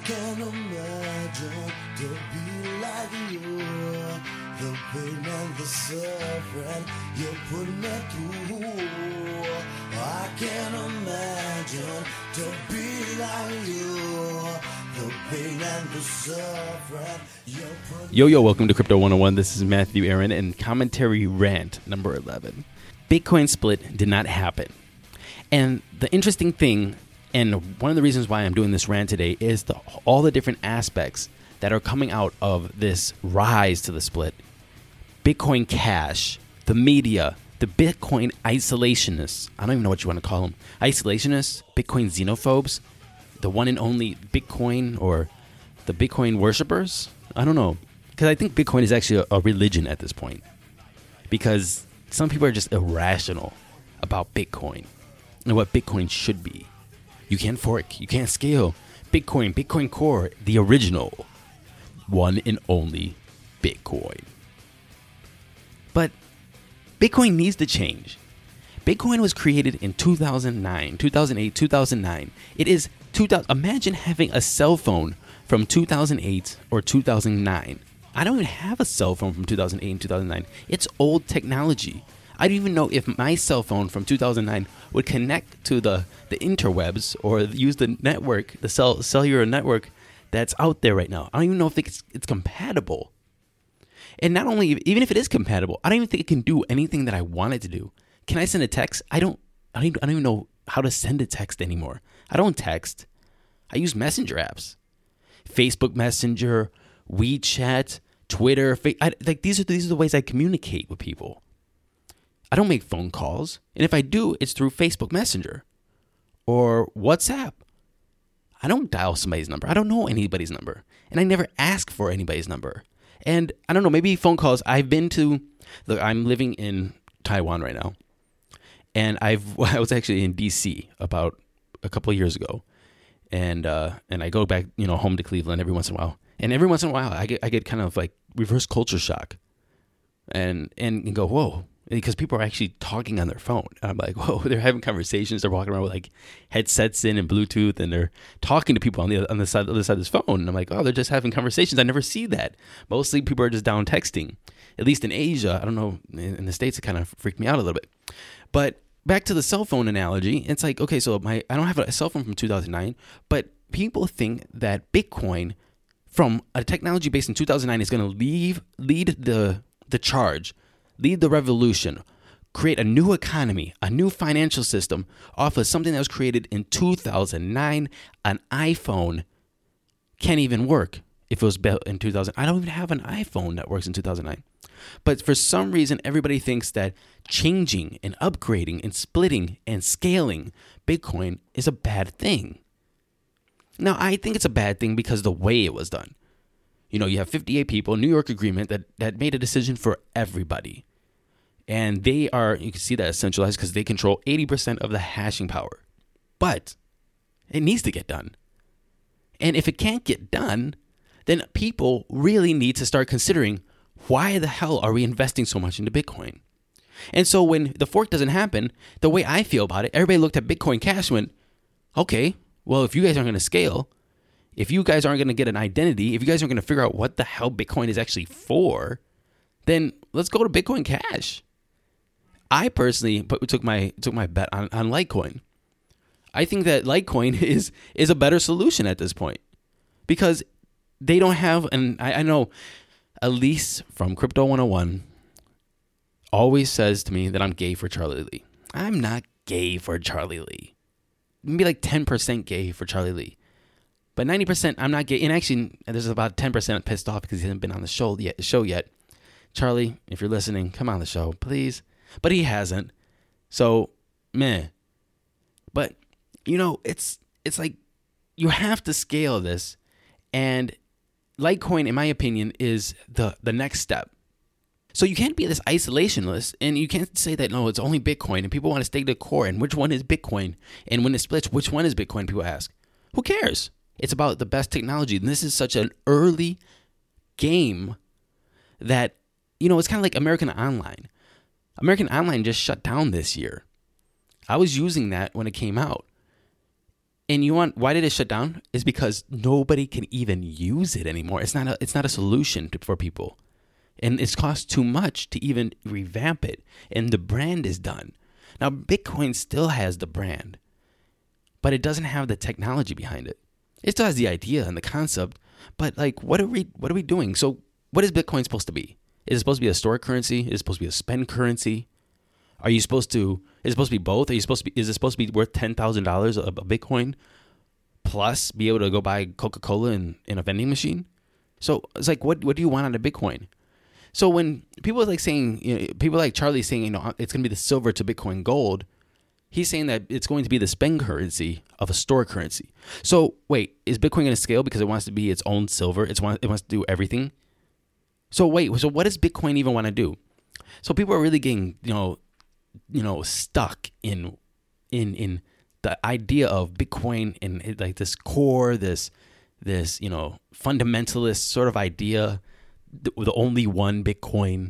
can't imagine to be like you. The pain and the suffering you put me through. I can't imagine to be like you. The pain and the suffering you put. Yo, welcome to Crypto 101. This is Matthew Aaron and commentary rant number 11. Bitcoin split did not happen. And the interesting thing, and one of the reasons why I'm doing this rant today, is all the different aspects that are coming out of this rise to the split. Bitcoin Cash, the media, the Bitcoin isolationists. I don't even know what you want to call them. Isolationists, Bitcoin xenophobes, the one and only Bitcoin, or the Bitcoin worshippers. I don't know. Because I think Bitcoin is actually a religion at this point. Because some people are just irrational about Bitcoin and what Bitcoin should be. You can't fork. You can't scale. Bitcoin Core, the original, one and only Bitcoin. But Bitcoin needs to change. Bitcoin was created in 2009, 2008, 2009. It is 2000. Imagine having a cell phone from 2008 or 2009. I don't even have a cell phone from 2008 and 2009. It's old technology. I don't even know if my cell phone from 2009 would connect to the interwebs or use the network, the cellular network that's out there right now. I don't even know if it's compatible. And not only, even if it is compatible, I don't even think it can do anything that I want it to do. Can I send a text? I don't even know how to send a text anymore. I don't text. I use messenger apps. Facebook Messenger, WeChat, Twitter. These are the ways I communicate with people. I don't make phone calls. And if I do, it's through Facebook Messenger or WhatsApp. I don't dial somebody's number. I don't know anybody's number. And I never ask for anybody's number. And I don't know, maybe phone calls. I'm living in Taiwan right now. And I was actually in DC about a couple of years ago. And I go back, home to Cleveland every once in a while. And every once in a while, I get kind of like reverse culture shock. And go, whoa. Because people are actually talking on their phone. And I'm like, whoa, they're having conversations. They're walking around with like headsets in and Bluetooth, and they're talking to people on the other side of this phone. And I'm like, oh, they're just having conversations. I never see that. Mostly people are just down texting. At least in Asia, I don't know, in the States, it kind of freaked me out a little bit. But back to the cell phone analogy, it's like, okay, so I don't have a cell phone from 2009, but people think that Bitcoin from a technology based in 2009 is going to lead the charge, lead the revolution, create a new economy, a new financial system off of something that was created in 2009. An iPhone can't even work if it was built in 2000. I don't even have an iPhone that works in 2009. But for some reason, everybody thinks that changing and upgrading and splitting and scaling Bitcoin is a bad thing. Now, I think it's a bad thing because of the way it was done. You have 58 people, New York Agreement, that made a decision for everybody. And they are, you can see that as centralized because they control 80% of the hashing power. But it needs to get done. And if it can't get done, then people really need to start considering, why the hell are we investing so much into Bitcoin? And so when the fork doesn't happen, the way I feel about it, everybody looked at Bitcoin Cash and went, okay, well, if you guys aren't going to scale, if you guys aren't going to get an identity, if you guys aren't going to figure out what the hell Bitcoin is actually for, then let's go to Bitcoin Cash. I personally took my bet on Litecoin. I think that Litecoin is a better solution at this point because they don't have, and I know Elise from Crypto 101 always says to me that I'm gay for Charlie Lee. I'm not gay for Charlie Lee. Maybe like 10% gay for Charlie Lee. But 90% I'm not gay. And actually, there's about 10% pissed off because he hasn't been on the show yet. Charlie, if you're listening, come on the show, please. But he hasn't. So, meh. But, it's like you have to scale this. And Litecoin, in my opinion, is the next step. So you can't be this isolationist, and you can't say that, no, it's only Bitcoin, and people want to stay to the core, and which one is Bitcoin? And when it splits, which one is Bitcoin, people ask. Who cares? It's about the best technology. And this is such an early game that, it's kind of like American Online. American Online just shut down this year. I was using that when it came out. And why did it shut down? Is because nobody can even use it anymore. It's not a solution for people. And it's cost too much to even revamp it. And the brand is done. Now, Bitcoin still has the brand, but it doesn't have the technology behind it. It still has the idea and the concept, but like, what are we doing? So what is Bitcoin supposed to be? Is it supposed to be a store currency? Is it supposed to be a spend currency? Is it supposed to be both? Is it supposed to be worth $10,000 a Bitcoin plus be able to go buy Coca-Cola in a vending machine? So it's like, what do you want out of Bitcoin? So when people are like saying, people like Charlie saying, it's going to be the silver to Bitcoin gold, he's saying that it's going to be the spend currency of a store currency. So wait, is Bitcoin going to scale because it wants to be its own silver? It wants to do everything. So what does Bitcoin even want to do? So people are really getting, stuck in the idea of Bitcoin and like this core, this fundamentalist sort of idea, the only one Bitcoin.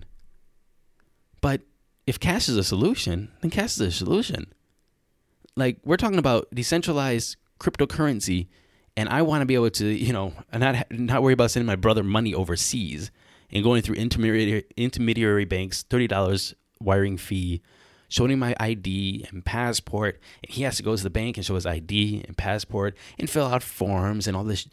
But if cash is a solution, then cash is a solution. Like, we're talking about decentralized cryptocurrency, and I want to be able to, not worry about sending my brother money overseas and going through intermediary banks, $30 wiring fee, showing my ID and passport, and he has to go to the bank and show his ID and passport and fill out forms and all this.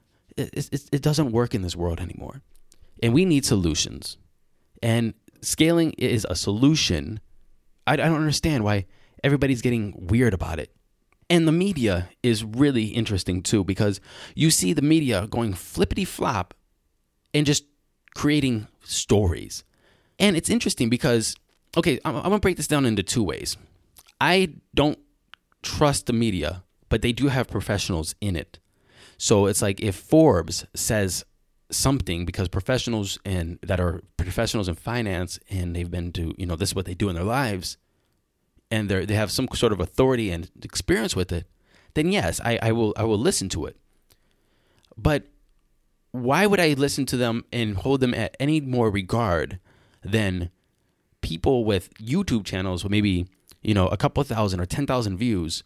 It doesn't work in this world anymore. And we need solutions. And scaling is a solution. I don't understand why everybody's getting weird about it. And the media is really interesting too, because you see the media going flippity flop and just creating stories. And it's interesting because, okay, I'm going to break this down into two ways. I don't trust the media, but they do have professionals in it. So it's like if Forbes says something, because professionals that are professionals in finance and they've been to, this is what they do in their lives, and they have some sort of authority and experience with it, then yes, I will listen to it. But why would I listen to them and hold them at any more regard than people with YouTube channels with maybe, a couple thousand or 10,000 views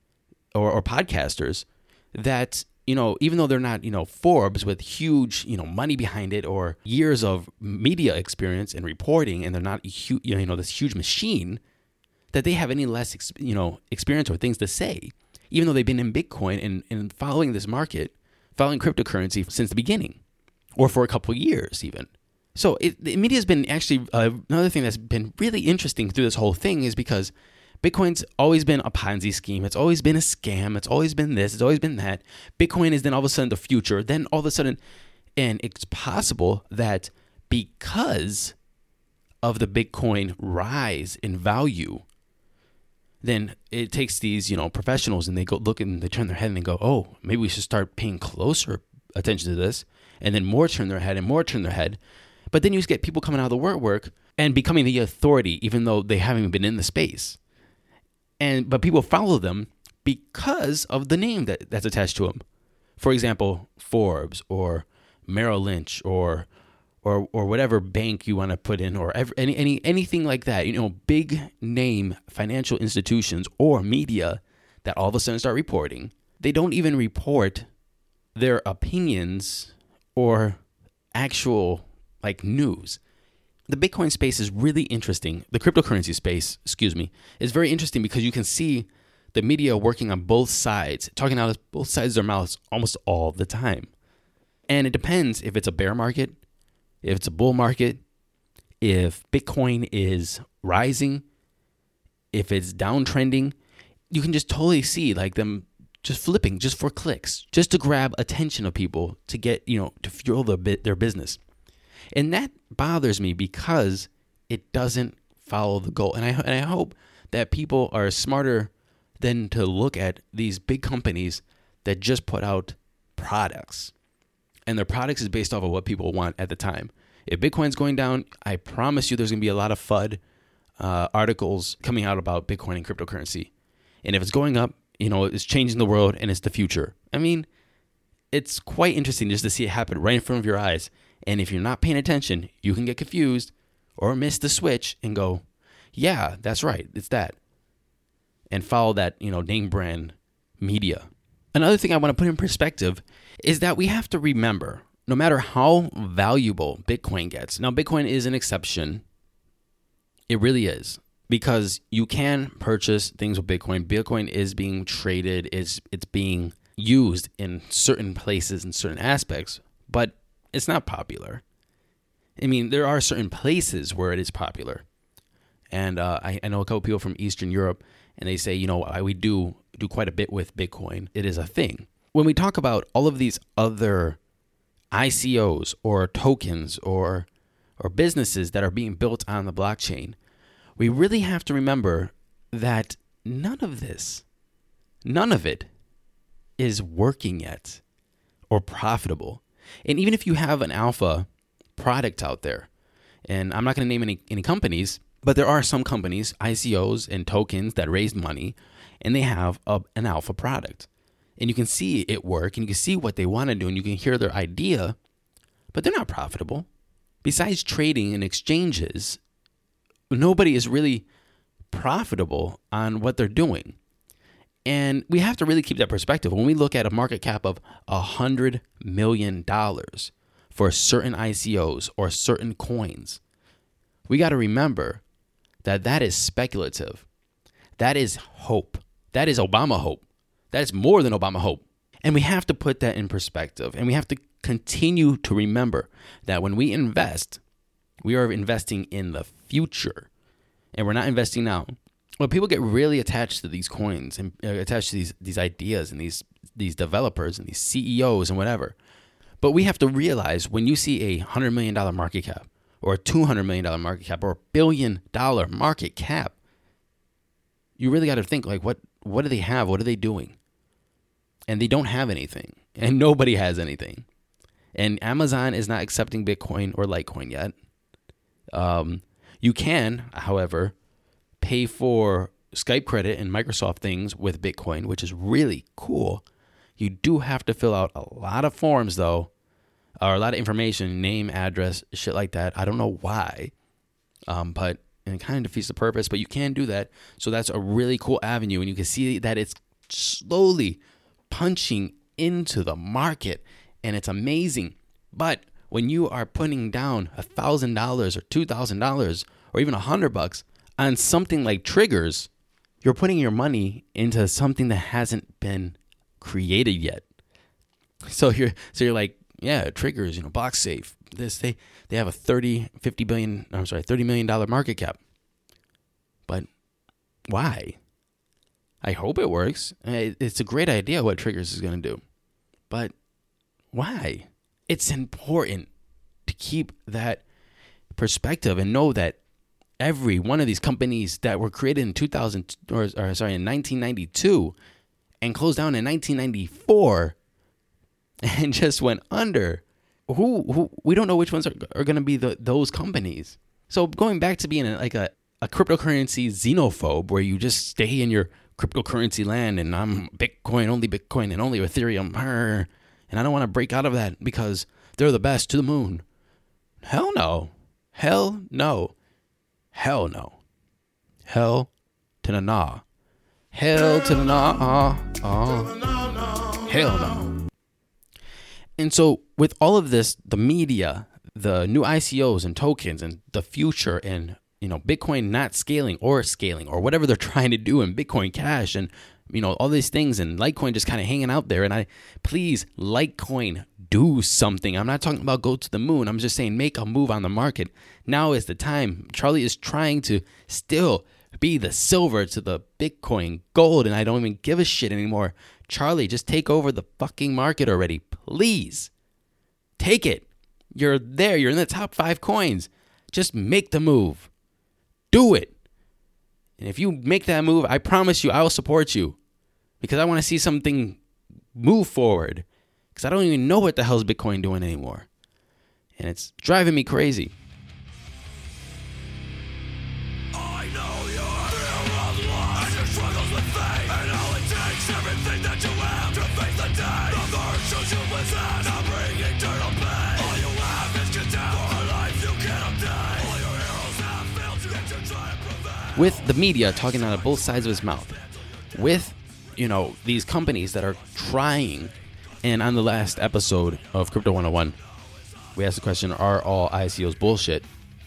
or podcasters that, even though they're not, Forbes with huge, money behind it or years of media experience and reporting, and they're not, this huge machine, that they have any less, experience or things to say, even though they've been in Bitcoin and following this market, following cryptocurrency since the beginning, or for a couple of years even. So the media has been actually another thing that's been really interesting through this whole thing is because Bitcoin's always been a Ponzi scheme. It's always been a scam. It's always been this. It's always been that. Bitcoin is then all of a sudden the future. Then all of a sudden, and it's possible that because of the Bitcoin rise in value, then it takes these, professionals and they go look and they turn their head and they go, oh, maybe we should start paying closer attention to this. And then more turn their head and more turn their head. But then you just get people coming out of the woodwork and becoming the authority, even though they haven't even been in the space. But people follow them because of the name that's attached to them. For example, Forbes or Merrill Lynch or whatever bank you want to put in, or anything like that. Big name financial institutions or media that all of a sudden start reporting. They don't even report their opinions or actual news. The Bitcoin space is really interesting. The cryptocurrency space, is very interesting because you can see the media working on both sides, talking out of both sides of their mouths almost all the time. And it depends if it's a bear market, if it's a bull market, if Bitcoin is rising, if it's downtrending. You can just totally see them just flipping just for clicks, just to grab attention of people to get, to fuel their business. And that bothers me because it doesn't follow the goal. And I hope that people are smarter than to look at these big companies that just put out products. And their products is based off of what people want at the time. If Bitcoin's going down, I promise you there's going to be a lot of FUD articles coming out about Bitcoin and cryptocurrency. And if it's going up, it's changing the world and it's the future. I mean, it's quite interesting just to see it happen right in front of your eyes. And if you're not paying attention, you can get confused or miss the switch and go, yeah, that's right, it's that. And follow that, name brand media. Another thing I want to put in perspective is that we have to remember, no matter how valuable Bitcoin gets. Now, Bitcoin is an exception. It really is. Because you can purchase things with Bitcoin. Bitcoin is being traded. It's being used in certain places and certain aspects. But it's not popular. I mean, there are certain places where it is popular. And I know a couple people from Eastern Europe, and they say, we do quite a bit with Bitcoin. It is a thing. When we talk about all of these other ICOs or tokens or businesses that are being built on the blockchain, we really have to remember that none of it is working yet or profitable. And even if you have an alpha product out there, and I'm not going to name any companies, but there are some companies, ICOs and tokens that raised money, and they have an alpha product. And you can see it work, and you can see what they want to do, and you can hear their idea, but they're not profitable. Besides trading and exchanges, nobody is really profitable on what they're doing. And we have to really keep that perspective. When we look at a market cap of $100 million for certain ICOs or certain coins, we got to remember that is speculative. That is hope. That is Obama hope. That is more than Obama hope. And we have to put that in perspective. And we have to continue to remember that when we invest, we are investing in the future, and we're not investing now. Well, people get really attached to these coins and attached to these ideas and these developers and these CEOs and whatever. But we have to realize when you see a $100 million market cap or a $200 million market cap or a $1 billion market cap, you really got to think, like, what do they have? What are they doing? And they don't have anything, and nobody has anything. And Amazon is not accepting Bitcoin or Litecoin yet. You can, however, pay for Skype credit and Microsoft things with Bitcoin, which is really cool. You do have to fill out a lot of forms, though, or a lot of information, name, address, shit like that. I don't know why, but it kind of defeats the purpose, but you can do that. So that's a really cool avenue, and you can see that it's slowly punching into the market, and it's amazing. But when you are putting down $1,000 or $2,000 or even $100 on something like triggers, you're putting your money into something that hasn't been created yet. So you're like, yeah, triggers, BlockSafe. They have a $30 million market cap. But why? I hope it works. It's a great idea what triggers is going to do. But why? It's important to keep that perspective and know that every one of these companies that were created in 1992 and closed down in 1994 and just went under, who we don't know which ones are going to be those companies. So going back to being a cryptocurrency xenophobe, where you just stay in your cryptocurrency land and I'm Bitcoin and only Ethereum, and I don't want to break out of that because they're the best to the moon. Hell no. Hell no. Hell no. Hell to the nah. Hell to the nah. Hell no. And so with all of this, the media, the new ICOs and tokens and the future and, Bitcoin not scaling or whatever they're trying to do in Bitcoin Cash and, all these things, and Litecoin just kind of hanging out there. And please, Litecoin, do something. I'm not talking about go to the moon. I'm just saying make a move on the market. Now is the time. Charlie is trying to still be the silver to the Bitcoin gold, and I don't even give a shit anymore. Charlie, just take over the fucking market already. Please. Take it. You're there. You're in the top 5 coins. Just make the move. Do it. And if you make that move, I promise you I will support you, because I want to see something move forward, because I don't even know what the hell is Bitcoin doing anymore. And it's driving me crazy. I know you're real lost, and your struggles with fate, and all it takes, everything that you have to face the day. The virtues you possess, now bring eternal pain. All you have is contempt for a life you can't obtain. All your heroes have failed you, yet you try to prevail. With the media talking out of both sides of his mouth, with these companies that are trying. And on the last episode of Crypto 101, we asked the question, are all ICOs bullshit?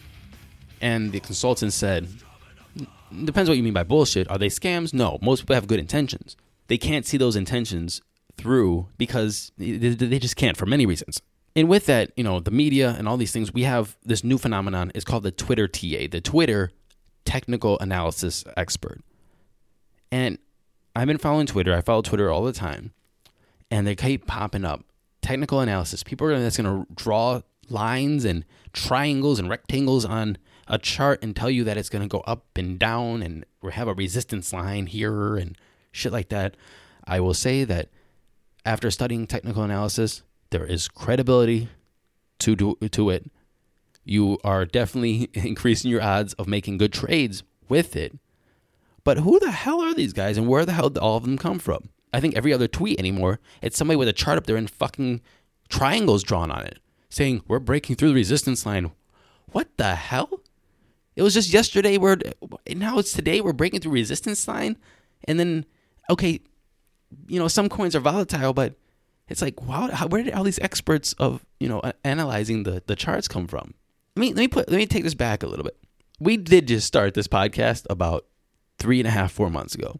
And the consultant said, depends what you mean by bullshit. Are they scams? No. Most people have good intentions. They can't see those intentions through because they just can't for many reasons. And with that, the media and all these things, we have this new phenomenon. It's called the Twitter TA, the Twitter technical analysis expert. And I've been following Twitter. I follow Twitter all the time. And they keep popping up. Technical analysis. People are that's going to draw lines and triangles and rectangles on a chart and tell you that it's going to go up and down and we have a resistance line here and shit like that. I will say that after studying technical analysis, there is credibility to it. You are definitely increasing your odds of making good trades with it. But who the hell are these guys and where the hell did all of them come from? I think every other tweet anymore, it's somebody with a chart up there and fucking triangles drawn on it saying, we're breaking through the resistance line. What the hell? It was just yesterday now it's today we're breaking through resistance line. And then, okay, some coins are volatile, but it's like, wow, where did all these experts of, analyzing the charts come from? Let me take this back a little bit. We did just start this podcast about 3.5-4 months ago.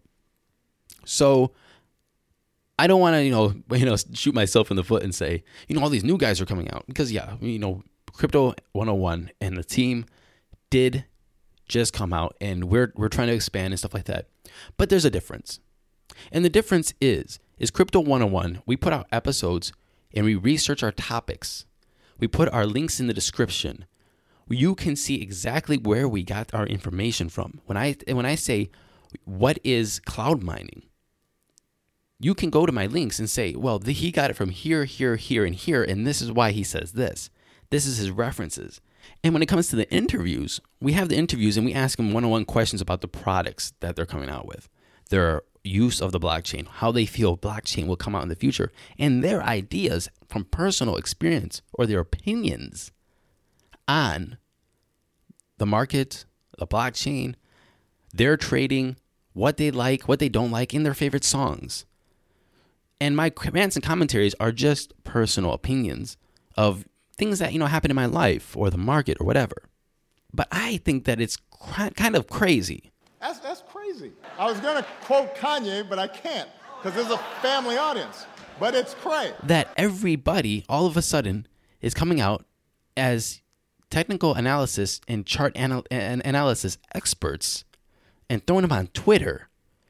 So I don't want to, shoot myself in the foot and say, all these new guys are coming out because Crypto 101 and the team did just come out and we're trying to expand and stuff like that. But there's a difference. And the difference is Crypto 101, we put out episodes and we research our topics. We put our links in the description. You can see exactly where we got our information from. When I say, what is cloud mining? You can go to my links and say, well, he got it from here, here, here, and here, and this is why he says this. This is his references. And when it comes to the interviews, we have the interviews and we ask them one-on-one questions about the products that they're coming out with, their use of the blockchain, how they feel blockchain will come out in the future, and their ideas from personal experience or their opinions on the market, the blockchain, their trading, what they like, what they don't like, and their favorite songs. And my rants and commentaries are just personal opinions of things that, happen in my life or the market or whatever. But I think that it's kind of crazy. That's crazy. I was going to quote Kanye, but I can't because there's a family audience. But it's crazy. That everybody all of a sudden is coming out as technical analysis and chart analysis experts and throwing them on Twitter.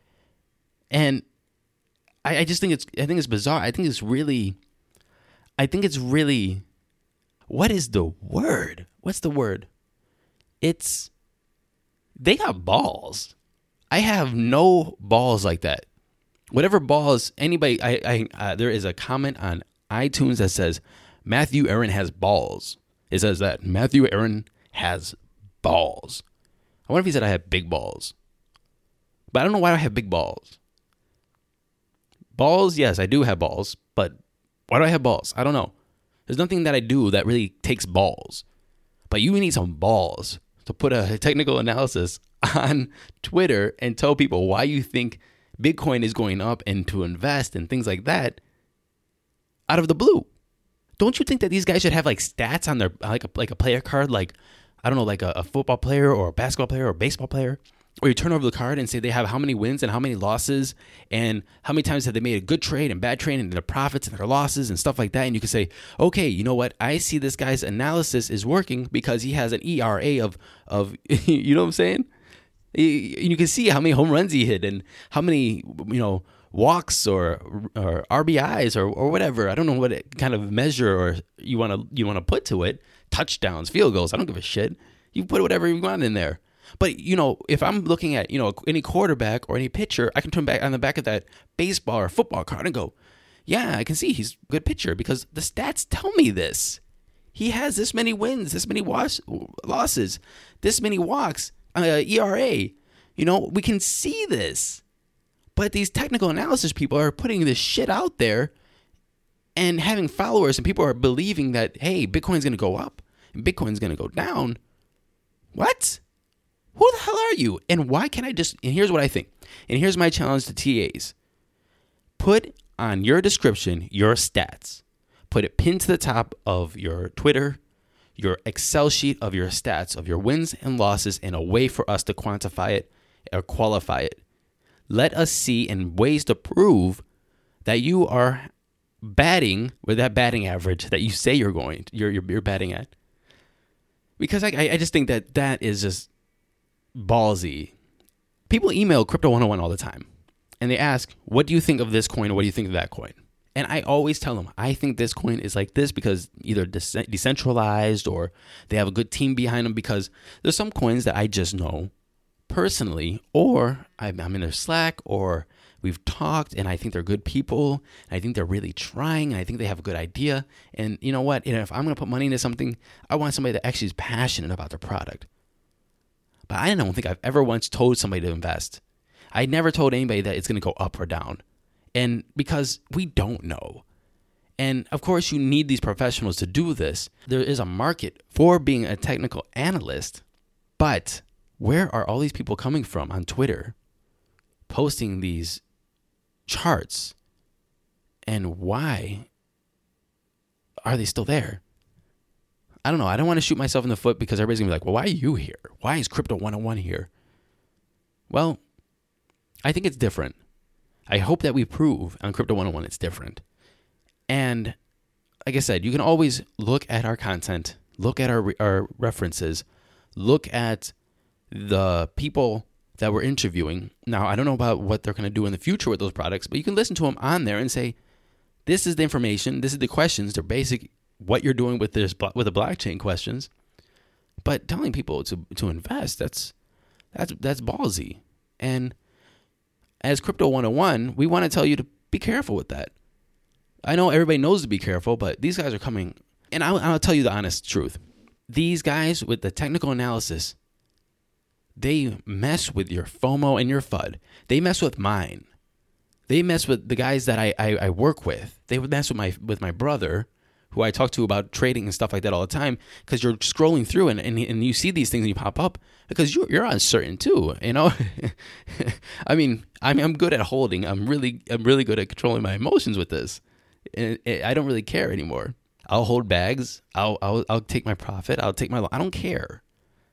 And I just think it's bizarre. I think it's really, what is the word? What's the word? They got balls. I have no balls like that. Whatever balls anybody, there is a comment on iTunes that says, Matthew Aaron has balls. It says that Matthew Aaron has balls. I wonder if he said I have big balls. But I don't know why I have big balls. Balls, yes, I do have balls, but why do I have balls? I don't know. There's nothing that I do that really takes balls. But you need some balls to put a technical analysis on Twitter and tell people why you think Bitcoin is going up and to invest and things like that out of the blue. Don't you think that these guys should have like stats on their like a player card, like I don't know, like a football player or a basketball player or a baseball player? Or you turn over the card and say they have how many wins and how many losses and how many times have they made a good trade and bad trade and their profits and their losses and stuff like that. And you can say, okay, you know what? I see this guy's analysis is working because he has an ERA of you know what I'm saying? You can see how many home runs he hit and how many, walks or RBIs or whatever. I don't know what kind of measure or you want to put to it. Touchdowns, field goals. I don't give a shit. You put whatever you want in there. But, if I'm looking at, any quarterback or any pitcher, I can turn back on the back of that baseball or football card and go, yeah, I can see he's a good pitcher because the stats tell me this. He has this many wins, this many losses, this many walks, ERA. We can see this. But these technical analysis people are putting this shit out there and having followers and people are believing that, hey, Bitcoin's going to go up and Bitcoin's going to go down. What? Who the hell are you? And why can't I and here's what I think. And here's my challenge to TAs. Put on your description your stats. Put it pinned to the top of your Twitter, your Excel sheet of your stats, of your wins and losses, in a way for us to quantify it or qualify it. Let us see in ways to prove that you are batting with that batting average that you say you're batting at. Because I just think that is just ballsy. People email Crypto 101 all the time, and they ask, what do you think of this coin, or what do you think of that coin? And I always tell them, I think this coin is like this because either decentralized or they have a good team behind them, because there's some coins that I just know personally, or I'm in their Slack, or we've talked and I think they're good people. And I think they're really trying, and I think they have a good idea. And you know what? If I'm going to put money into something, I want somebody that actually is passionate about their product. But I don't think I've ever once told somebody to invest. I never told anybody that it's going to go up or down. And because we don't know. And of course, you need these professionals to do this. There is a market for being a technical analyst. But where are all these people coming from on Twitter posting these charts? And why are they still there? I don't know. I don't want to shoot myself in the foot, because everybody's going to be like, well, why are you here? Why is Crypto 101 here? Well, I think it's different. I hope that we prove on Crypto 101 it's different. And like I said, you can always look at our content, look at our references, look at the people that we're interviewing. Now, I don't know about what they're going to do in the future with those products, but you can listen to them on there and say, this is the information, this is the questions, they're basic, what you're doing with the blockchain questions. But telling people to invest, that's ballsy. And as Crypto 101, we want to tell you to be careful with that. I know everybody knows to be careful, but these guys are coming, and I'll tell you the honest truth. These guys with the technical analysis, they mess with your FOMO and your FUD. They mess with mine. They mess with the guys that I work with. They would mess with my brother, who I talk to about trading and stuff like that all the time, because you're scrolling through and you see these things and you pop up because you're uncertain too, you know. I mean, I'm good at holding. I'm really good at controlling my emotions with this. And I don't really care anymore. I'll hold bags. I'll take my profit. I'll take my. I don't care.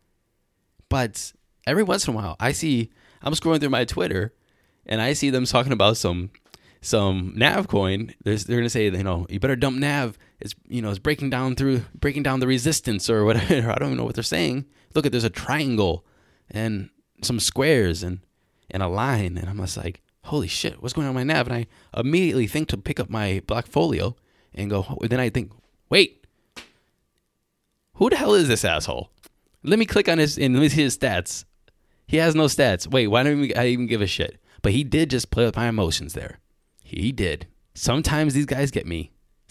But every once in a while, I'm scrolling through my Twitter, and I see them talking about some NAV coin. They're gonna say, you better dump NAV. It's breaking down the resistance or whatever. I don't even know what they're saying. Look, there's a triangle and some squares and a line, and I'm just like, holy shit, what's going on with my NAV? And I immediately think to pick up my Blockfolio and go. Then I think, wait, who the hell is this asshole? Let me click on his and let me see his stats. He has no stats. Wait, why don't I even give a shit? But he did just play with my emotions there. He did. Sometimes these guys get me.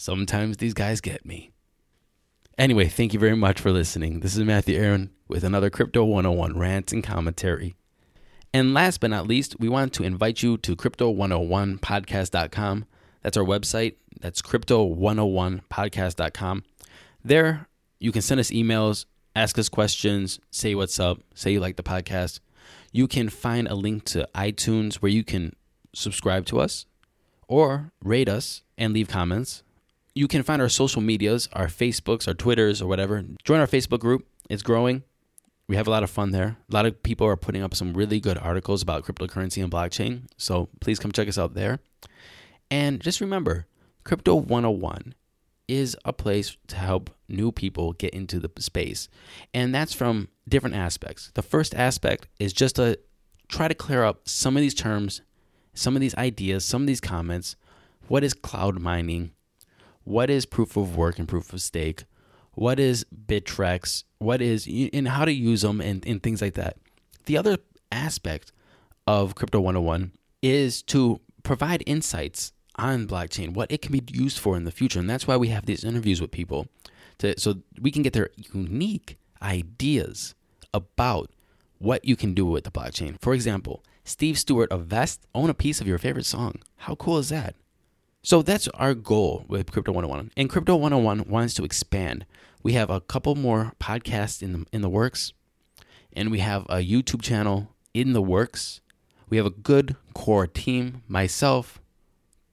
Anyway, thank you very much for listening. This is Matthew Aaron with another Crypto 101 rant and commentary. And last but not least, we want to invite you to Crypto101podcast.com. That's our website. That's Crypto101podcast.com. There, you can send us emails, ask us questions, say what's up, say you like the podcast. You can find a link to iTunes where you can subscribe to us or rate us and leave comments. You can find our social medias, our Facebooks, our Twitters, or whatever. Join our Facebook group. It's growing. We have a lot of fun there. A lot of people are putting up some really good articles about cryptocurrency and blockchain. So please come check us out there. And just remember, Crypto 101 is a place to help new people get into the space. And that's from different aspects. The first aspect is just to try to clear up some of these terms, some of these ideas, some of these comments. What is cloud mining? What is proof of work and proof of stake? What is Bittrex? And how to use them and things like that. The other aspect of Crypto 101 is to provide insights on blockchain, what it can be used for in the future. And that's why we have these interviews with people so we can get their unique ideas about what you can do with the blockchain. For example, Steve Stewart of Vest own a piece of your favorite song. How cool is that? So that's our goal with Crypto 101. And Crypto 101 wants to expand. We have a couple more podcasts in the works. And we have a YouTube channel in the works. We have a good core team. Myself,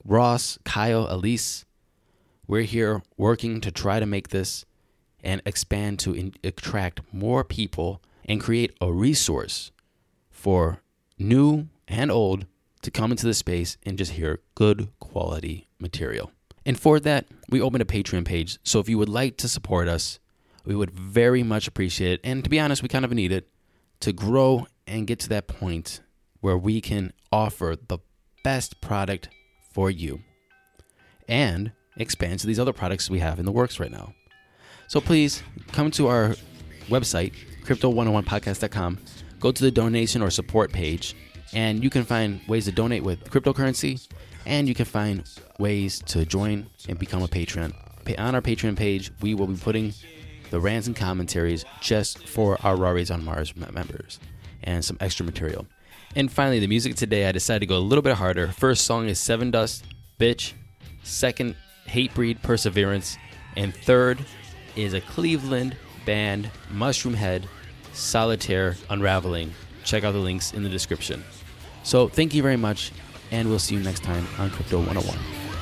Ross, Kyle, Elise, we're here working to try to make this and expand to attract more people and create a resource for new and old to come into the space and just hear good quality material. And for that, we opened a Patreon page. So if you would like to support us, we would very much appreciate it. And to be honest, we kind of need it to grow and get to that point where we can offer the best product for you and expand to these other products we have in the works right now. So please come to our website, crypto101podcast.com, go to the donation or support page, and you can find ways to donate with cryptocurrency, and you can find ways to join and become a Patreon. On our Patreon page, we will be putting the rants and commentaries just for our Raw Rays on Mars members and some extra material. And finally, the music today, I decided to go a little bit harder. First song is Seven Dust, Bitch. Second, Hatebreed, Perseverance. And third is a Cleveland band, Mushroom Head, Solitaire, Unraveling. Check out the links in the description. So thank you very much, and we'll see you next time on Crypto 101.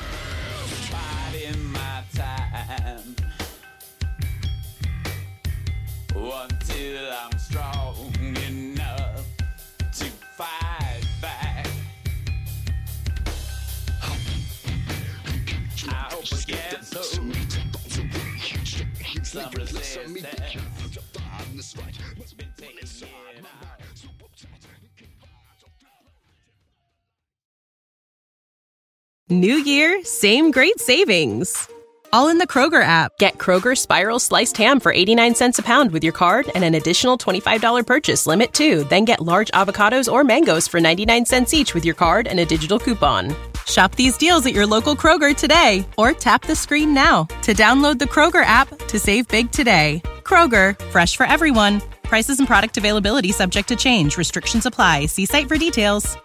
Until I'm strong enough to fight back. I hope I get some resistance. It's been taking years. New year, same great savings. All in the Kroger app. Get Kroger Spiral Sliced Ham for 89 cents a pound with your card and an additional $25 purchase limit too. Then get large avocados or mangoes for 99 cents each with your card and a digital coupon. Shop these deals at your local Kroger today or tap the screen now to download the Kroger app to save big today. Kroger, fresh for everyone. Prices and product availability subject to change. Restrictions apply. See site for details.